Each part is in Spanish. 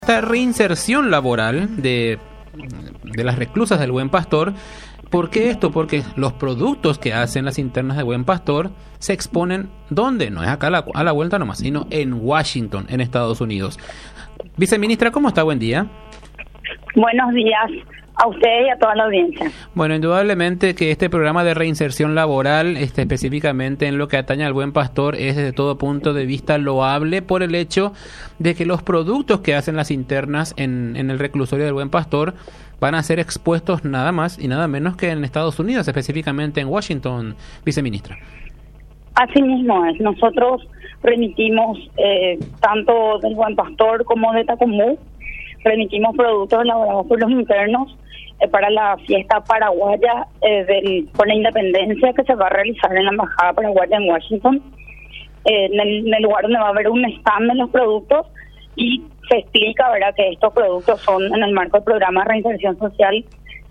Esta reinserción laboral de las reclusas del Buen Pastor. ¿Por qué esto? Porque los productos que hacen las internas de Buen Pastor se exponen ¿dónde? No es acá a la vuelta nomás, sino en Washington, en Estados Unidos. Viceministra, ¿cómo está? Buen día. Buenos días a ustedes y a toda la audiencia. Bueno, indudablemente que este programa de reinserción laboral, específicamente en lo que atañe al Buen Pastor, es desde todo punto de vista loable por el hecho de que los productos que hacen las internas en el reclusorio del Buen Pastor van a ser expuestos nada más y nada menos que en Estados Unidos, específicamente en Washington, viceministra. Así mismo es. Nosotros remitimos tanto del Buen Pastor como de Tacomú, remitimos productos elaborados por los internos para la fiesta paraguaya por la independencia que se va a realizar en la Embajada Paraguaya en Washington, en el lugar donde va a haber un stand de los productos y se explica, ¿verdad?, que estos productos son en el marco del programa de reinserción social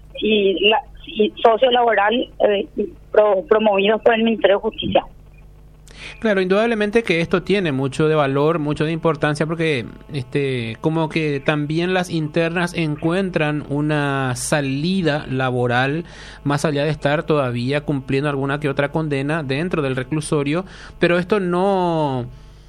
y sociolaboral promovidos por el Ministerio de Justicia. Claro, indudablemente que esto tiene mucho de valor, mucho de importancia, porque como que también las internas encuentran una salida laboral más allá de estar todavía cumpliendo alguna que otra condena dentro del reclusorio, pero esto no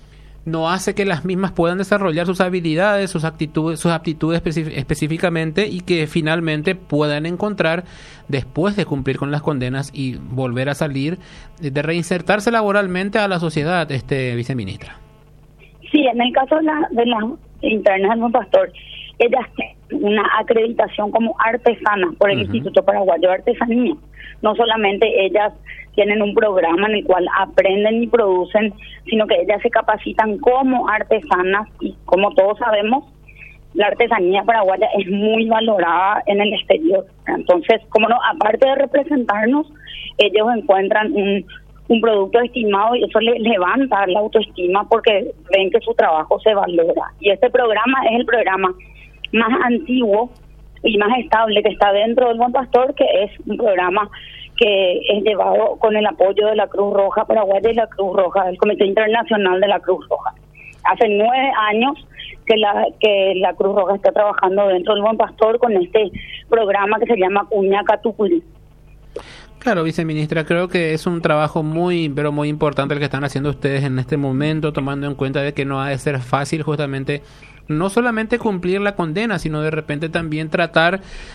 hace que las mismas puedan desarrollar sus habilidades, sus aptitudes específicamente, y que finalmente puedan encontrar, después de cumplir con las condenas y volver a salir, de reinsertarse laboralmente a la sociedad, viceministra. Sí, en el caso de las internas del Buen Pastor, ellas tienen una acreditación como artesanas por el Instituto Paraguayo de Artesanía. No solamente ellas tienen un programa en el cual aprenden y producen, sino que ellas se capacitan como artesanas y, como todos sabemos, la artesanía paraguaya es muy valorada en el exterior. Entonces, como no, aparte de representarnos, ellos encuentran un producto estimado y eso les levanta la autoestima porque ven que su trabajo se valora. Y este programa es el programa más antiguo y más estable que está dentro del Buen Pastor, que es un programa que es llevado con el apoyo de la Cruz Roja Paraguaya y la Cruz Roja, del Comité Internacional de la Cruz Roja. Hace 9 años que la Cruz Roja está trabajando dentro del Buen Pastor con este programa que se llama Cuñaca Tucurí. Claro, viceministra, creo que es un trabajo muy, pero muy importante el que están haciendo ustedes en este momento, tomando en cuenta de que no ha de ser fácil justamente no solamente cumplir la condena, sino de repente también tratar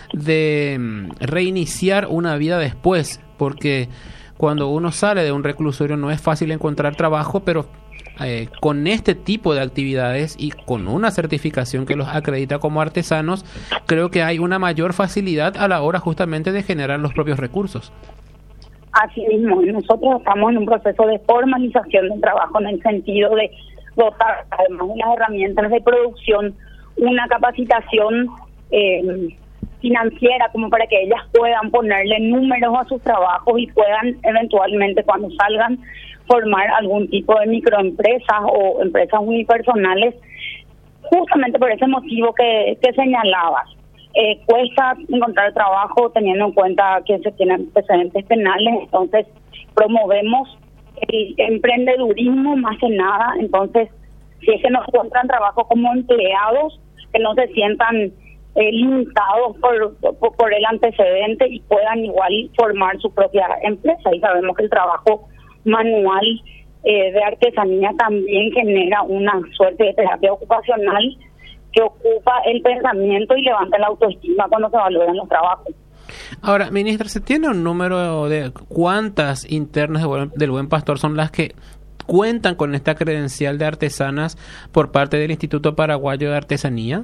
de reiniciar una vida después, porque cuando uno sale de un reclusorio no es fácil encontrar trabajo, pero con este tipo de actividades y con una certificación que los acredita como artesanos, creo que hay una mayor facilidad a la hora justamente de generar los propios recursos. Así mismo, nosotros estamos en un proceso de formalización del trabajo en el sentido de dotar además de las herramientas de producción, una capacitación financiera como para que ellas puedan ponerle números a sus trabajos y puedan eventualmente cuando salgan formar algún tipo de microempresas o empresas unipersonales, justamente por ese motivo que señalabas. Cuesta encontrar trabajo teniendo en cuenta que se tienen antecedentes penales, entonces promovemos el emprendedurismo más que nada. Entonces, si es que no encuentran trabajo como empleados, que no se sientan limitados por el antecedente y puedan igual formar su propia empresa. Y sabemos que el trabajo manual de artesanía también genera una suerte de terapia ocupacional que ocupa el pensamiento y levanta la autoestima cuando se valoran los trabajos. Ahora, ministra, ¿se tiene un número de cuántas internas del Buen Pastor son las que cuentan con esta credencial de artesanas por parte del Instituto Paraguayo de Artesanía?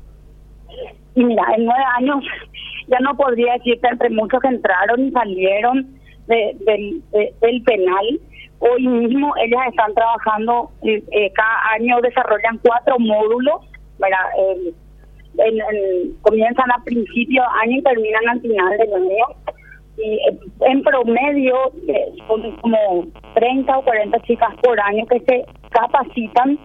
Mira, en 9 años ya no podría decirte entre muchos que entraron y salieron del penal. Hoy mismo ellas están trabajando, cada año desarrollan 4 módulos, ¿verdad? Comienzan a principio de año y terminan al final del año. Y en promedio son como 30 o 40 chicas por año que se capacitan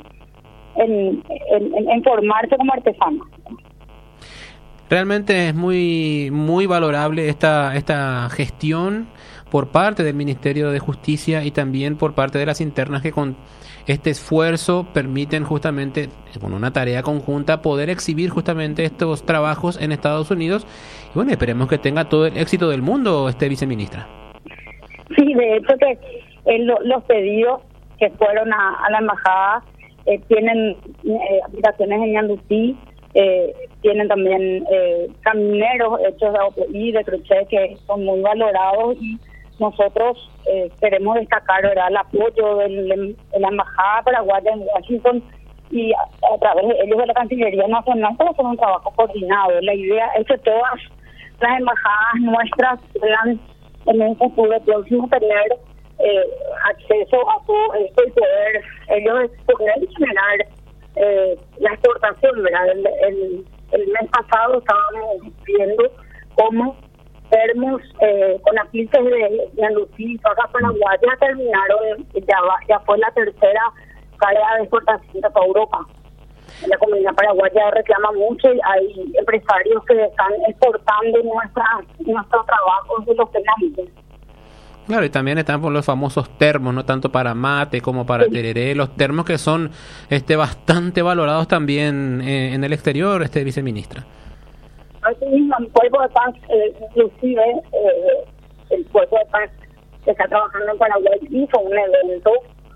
en formarse como artesanas. Realmente es muy muy valorable esta gestión por parte del Ministerio de Justicia y también por parte de las internas que este esfuerzo permiten justamente, con una tarea conjunta, poder exhibir justamente estos trabajos en Estados Unidos. Y bueno, esperemos que tenga todo el éxito del mundo, viceministra. Sí, de hecho que los pedidos que fueron a la embajada tienen aplicaciones en Ñandutí, tienen también camineros hechos de AOPI, de crochet, que son muy valorados, y nosotros queremos destacar, ¿verdad?, el apoyo de la embajada paraguaya en Washington, y a través de ellos de la Cancillería Nacional para hacer un trabajo coordinado. La idea es que todas las embajadas nuestras puedan en un futuro próximo tener acceso a todo esto y poder ellos poder generar la exportación, ¿verdad? El mes pasado estábamos viendo cómo termos con apliques de Ñandutí y Faja Paraguaya terminaron, ya fue la tercera carga de exportación para Europa. La comunidad paraguaya reclama mucho y hay empresarios que están exportando nuestros trabajos de los penales. Claro, y también están por los famosos termos, no tanto para mate como para tereré, los termos que son bastante valorados también en el exterior, viceministra. Así mismo, el Cuerpo de Paz, inclusive el Cuerpo de Paz que está trabajando en Paraguay hizo un evento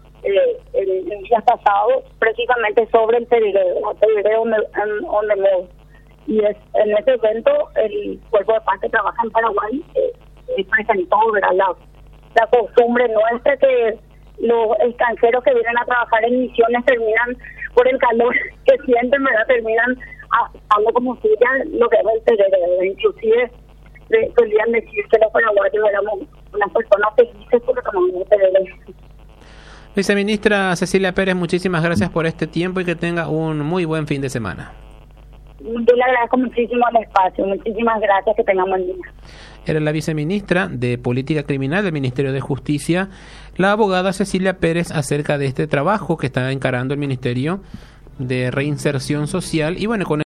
el día pasado precisamente sobre el tereré on the move. Y en ese evento el Cuerpo de Paz que trabaja en Paraguay presentó, ¿verdad?, la costumbre nuestra, que los extranjeros que vienen a trabajar en misiones terminan, por el calor que sienten, ¿verdad?, terminan haciendo como suya lo que es el tereré. Inclusive solían decir que los paraguayos éramos unas personas felices porque tomamos el tereré. Viceministra Cecilia Pérez, muchísimas gracias por este tiempo y que tenga un muy buen fin de semana. Yo le agradezco muchísimo el espacio. Muchísimas gracias, que tengamos buen día. Era la viceministra de Política Criminal del Ministerio de Justicia, la abogada Cecilia Pérez, acerca de este trabajo que está encarando el Ministerio de Reinserción Social. Y bueno, con